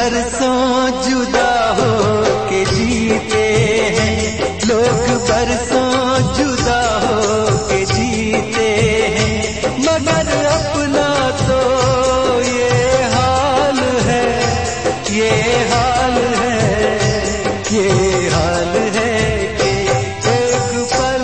बरसों जुदा हो के जीते हैं, लोग बरसों जुदा हो के जीते हैं, मगर अपना तो ये हाल है, ये हाल है, ये हाल है कि एक पल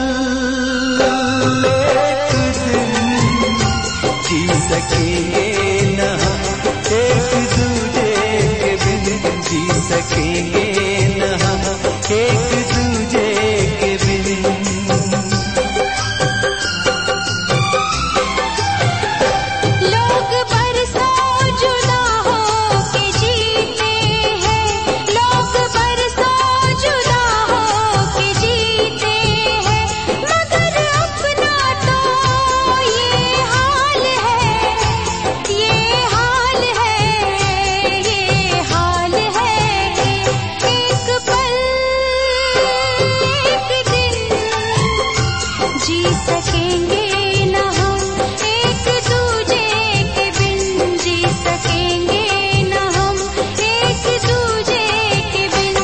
एक दिन जी सकेंगे न एक दूजे के बिन, जी सकेंगे न एक दूजे के बिन। लोग बरसों जुदा हो के जीते हैं, लोग बरसों जुदा हो के जीते हैं, मगर अपना तो ये हाल है, ये हाल है, ये हाल है कि एक पल एक दिन जी सकेंगे न हम एक दूजे के बिन, जी सकेंगे न हम एक दूजे के बिन।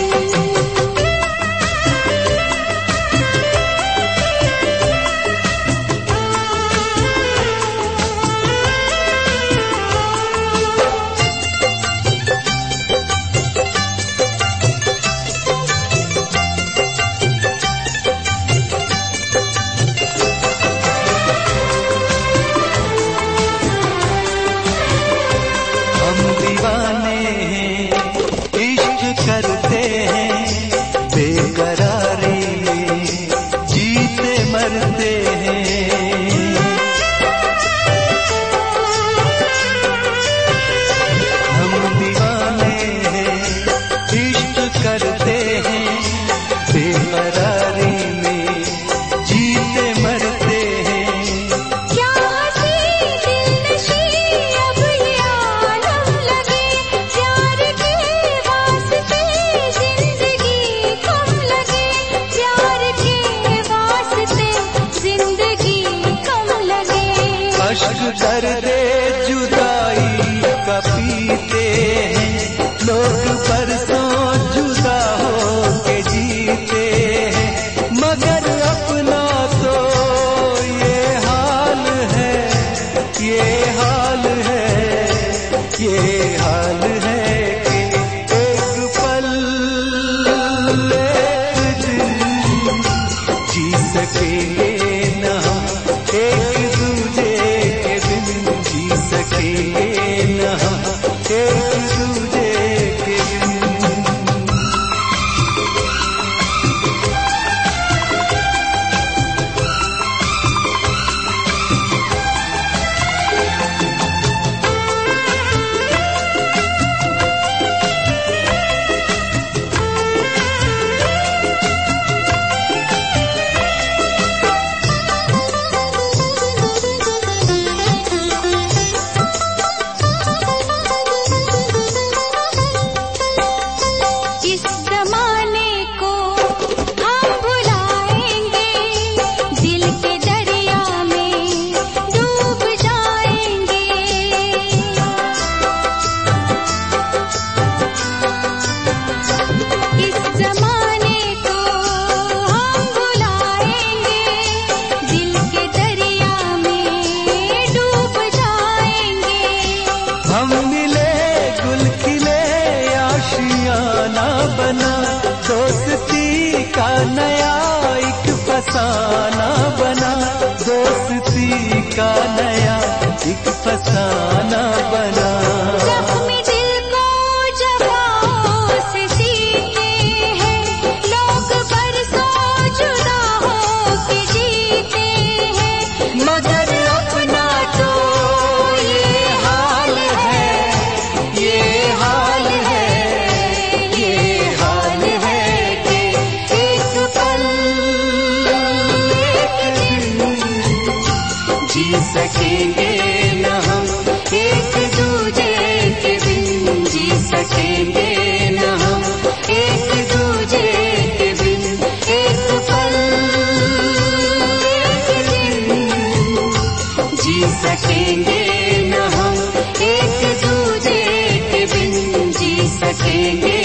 हम दीवाने हैं, इश्क करते हैं, बेकरारी में जीते मरते हैं। हम दीवाने हैं, इश्क करते हैं, बेकरारी में जीते मरते हैं। क्या हंसी दिलनशी अब ये आलम लगे, प्यार के वास्ते जिंदगी कम लगे, प्यार के वास्ते जिंदगी कम लगे। अश्क दर्दे जुदाई का पीते हैं, लोग बरसों जुदा हो के जीते हैं, मगर अपना तो ये हाल है, ये हाल है, ये हाल है कि एक पल एक दिन जी सकेंगे न एक दूजे के बिन, जी सकेंगे न एक दूजे के बिन। इस ज़माने को हम भुलाएंगे, दिल के दरिया में डूब जाएंगे। इस ज़माने को हम भुलाएंगे, दिल के दरिया में डूब जाएंगे। हम मिले गुल खिले आशियाना बना, दोस्ती का नया एक फसाना बना, दोस्ती का नया एक फसाना बना। जख्मी दिल को जवाओं से सीते हैं, लोग बरसों जुदा हो के जीते हैं, मगर अपना तो ये हाल है, ये हाल है, ये हाल है कि एक पल एक दिन जी सकेंगे न हम एक दूजे के बिन, जी सकेंगे न हम एक दूजे के बिन। एक पल एक दिन जी सकेंगे न हम एक दूजे के बिन, जी सकेंगे। सकेंगे